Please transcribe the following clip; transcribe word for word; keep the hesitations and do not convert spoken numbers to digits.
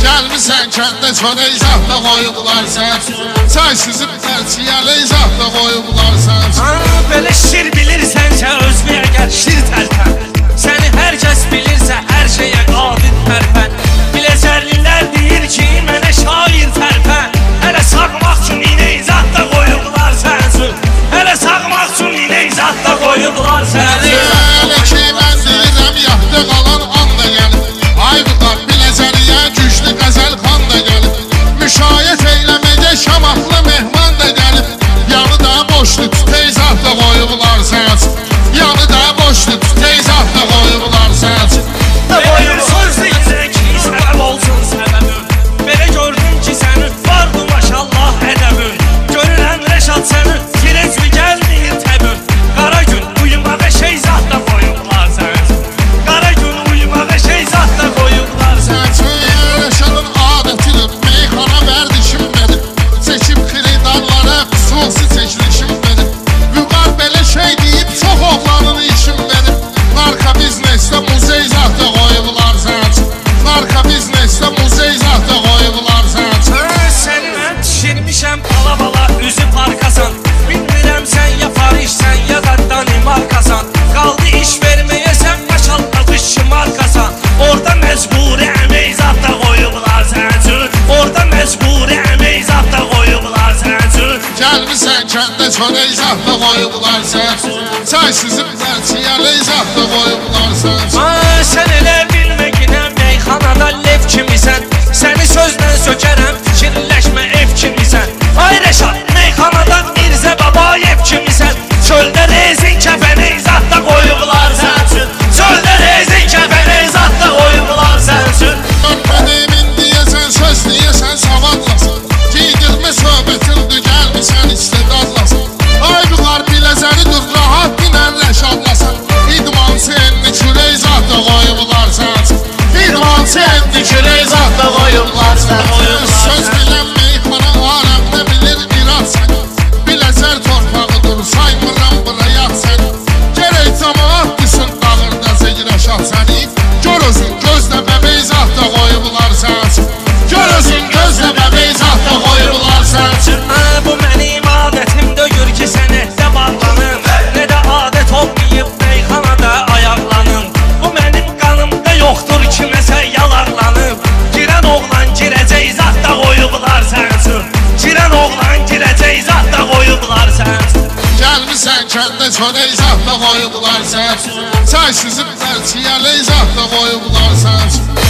Gəlmisən kəndə çörək zahda qoyublar sən. Çay süzüb tərçiyəli zahda qoyublar sən. Belə şir bilirsənsə özlüyə gəl şir tərpən. Səni hər kəs bilirsə hər şeyə qabil tərpən. Biləcərlilər deyir ki mənə şair tərpən. Hələ sağmaq üçün inək zahda qoyublar sənsin. Hələ sağmaq üçün inək zahda qoyublar sənsin. Hələ ki mən deyirəm yaxdı qalan an da gəlib. Ay qıqar biləcəriyə güclü qəzəl xan da gəlib. Müşayiət eyləməcə şamaqlı mehman da gəlib. Yanı da boşlu tütey zahda qoyublar sənsin. Yanı da boşlu tütey zahda qoyublar sənsin. Qoyursun sizə ki səbəb olsun səbəbim. Belə gördüm ki sənin vardı maşallah ədəbin. Görürəm Rəşad sənin kirezli gəlməyir təbin. Qara gün uyumağa şey zahda qoyublar sənsin. Qara gün uyumağa şey zahda qoyublar sənsin. Rəşadın adətidir meyxana vərdişim benim. Seçib xiridarlara xüsusi çəkilişim benim. Vüqar belə şey deyib çox oğlanın işim benim. Narka biznesdə muzey zahda qoyublar sənsin. Narka biznesdə muzey zahda qoyublar sənsin. Səndən düşürmüşəm bala bala üzü parkasan. Bilmirəm sən ya Parişsən ya da Danimarkasan. Qaldı iş verməyə sən maşallah dış markasan. Orada məcburi əmək zahda qoyublar sənsin. Orada məcburi əmək zahda qoyublar sənsin. Gəlmisən kəndə çörək zahda qoyublar sənsin. Çay süzüb tərçiyəli zahda qoyublar sənsin. Sən elə bilməginə meyxanada lev kimisən. Səni sözlə sökərəm fikirləşmə ev kimisən. Ay Rəşad meyxanada Mirzə Babayev kimisən. Çöldə rezin kəfəni zahda qoyublar sənsin. Çöldə rezin kəfəni zahda qoyublar sənsin. Görmədimin deyəsən söz deyəsən savadlasın. Giydirmə söhbətindir gəlmisən istedadlasın. Ay qıqar biləcəridir rahat dinən Rəşadlasın. İdmançı enli kürək zahda qoyublar sənsin. İdmançı enli kürək zahda qoyublar sənsin. Söz bilən meyxana aləmdə bilir irad səni. Biləcər torpağıdır saymıram buraya səni. Gerək camaat düşün dağırda Rəşad səni. Gör özün gözlə bəbəy zahda qoyublar sənsin. Gör özün gözlə bəbəy zahda qoyublar sənsin. Bu mənim adətim döyür ki sənətdə bağlanım. Nə də adət olmayıb meyxanada ayaqlanım. Bu mənim qanımda yoxdur kiməsə yalarlanım. Girən oğlan girəcək zahda qoyublar sənsin. Girən oğlan girəcək zahda qoyublar sənsin. Gəlmisən kəndə çörək zahda qoyublar sənsin. Çay süzüb tərçiyəli zahda qoyublar sənsin.